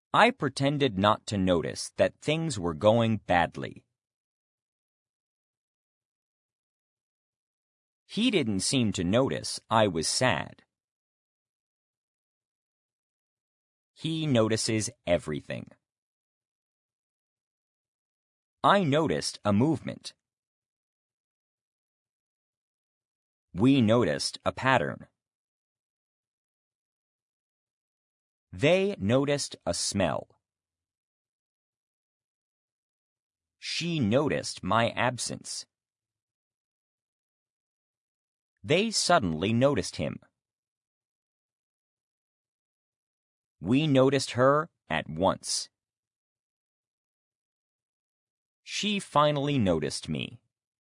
I pretended not to notice that things were going badly. He didn't seem to notice I was sad. He notices everything. I noticed a movement. We noticed a pattern. They noticed a smell. She noticed my absence. They suddenly noticed him. We noticed her at once. She finally noticed me.